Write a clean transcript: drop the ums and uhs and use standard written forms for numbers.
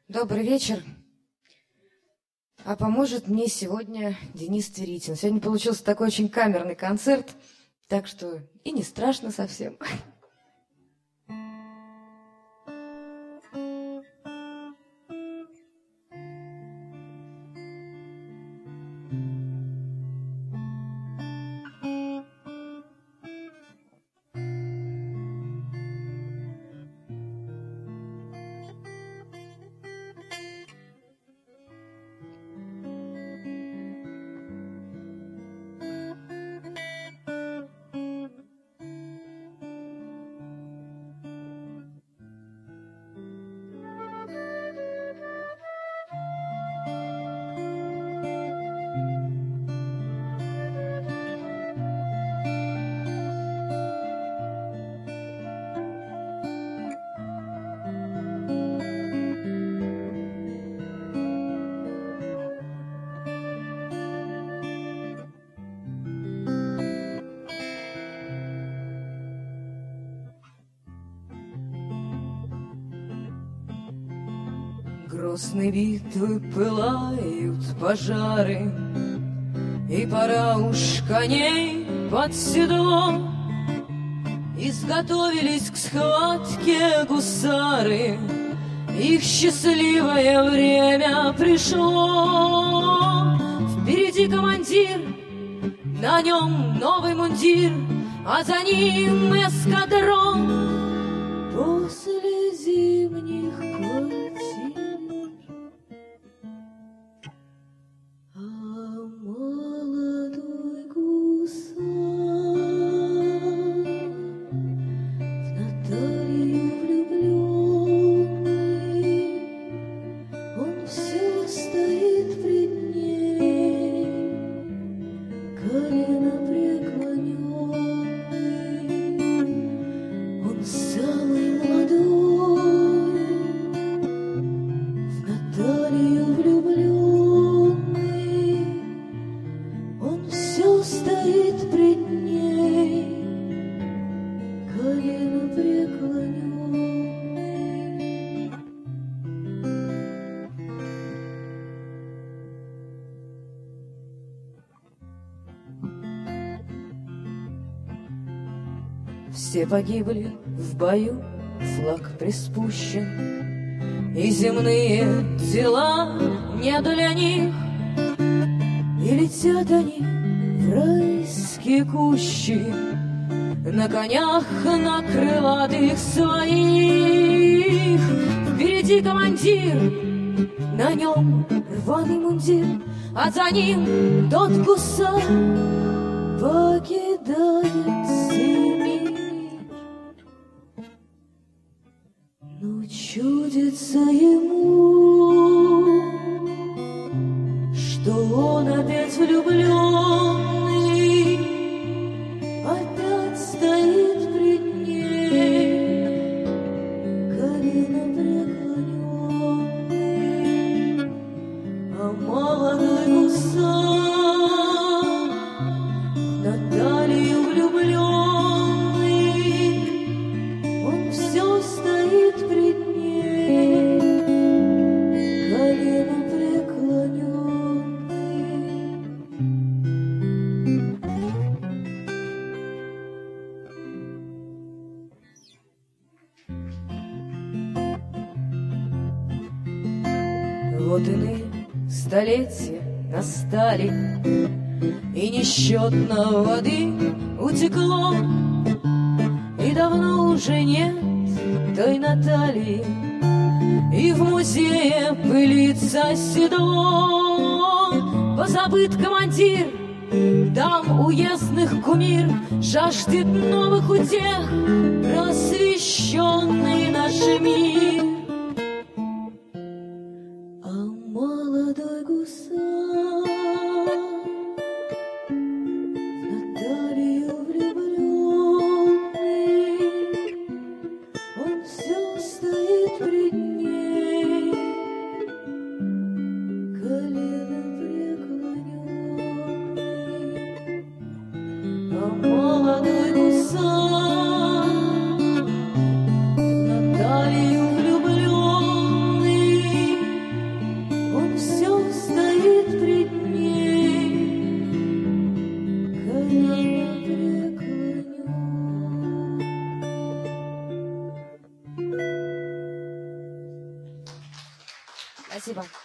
Добрый вечер. А поможет мне сегодня Денис Тверитин. Сегодня получился такой очень камерный концерт, так что и не страшно совсем. Грустной битвы пылают пожары, и пора уж коней под седло. Изготовились к схватке гусары, их счастливое время пришло. Впереди командир, на нем новый мундир, а за ним эскадрон. После зимних квартир молодой гусар в Наталью влюбленный, он все стоит пред ней, колено преклоненный. Он самый молодой, в Наталью влюбленный, он все стоит пред ней, колено преклоненный. Все погибли в бою, флаг приспущен, и земные дела не для них, и летят они в райские кущи на конях, на крылатых своих. Впереди командир, на нем рваный мундир, а за ним тот гусар покидает сей мир. Но чудится ему, что он опять влюбленный, опять стоит пред ней, колено преклоненный. А молодой гусар Наталью влюбленный, он все стоит пред ней, колено преклоненный. Вот иные столетия настали, и несчетно воды утекло, и давно уже нет той Натальи, и в музее пылится седло. Позабыт командир, дам уездных кумир, жаждет новых утех просвещенный наш мир. А молодой гусар в Наталью влюбленный, он все стоит пред ней, колено преклоненный. А молодой гусар в Наталью влюбленный, Спасибо.